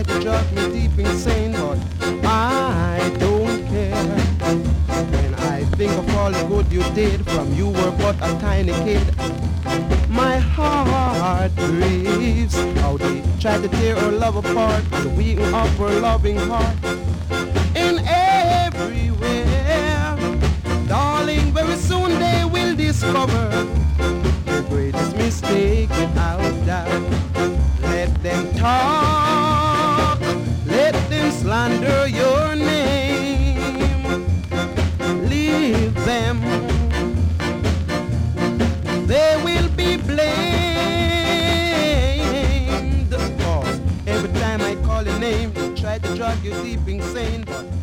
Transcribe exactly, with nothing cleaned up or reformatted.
try to drag me deep insane, but I don't care. When I think of all the good you did, from you were but a tiny kid, my heart grieves how they tried to tear our love apart and weaken up our loving heart. In everywhere, darling, very soon they will discover the greatest mistake without doubt. Let them talk, let them slander your name, leave them, they will be blamed. Cause every time I call your name, they try to drag you deep insane, but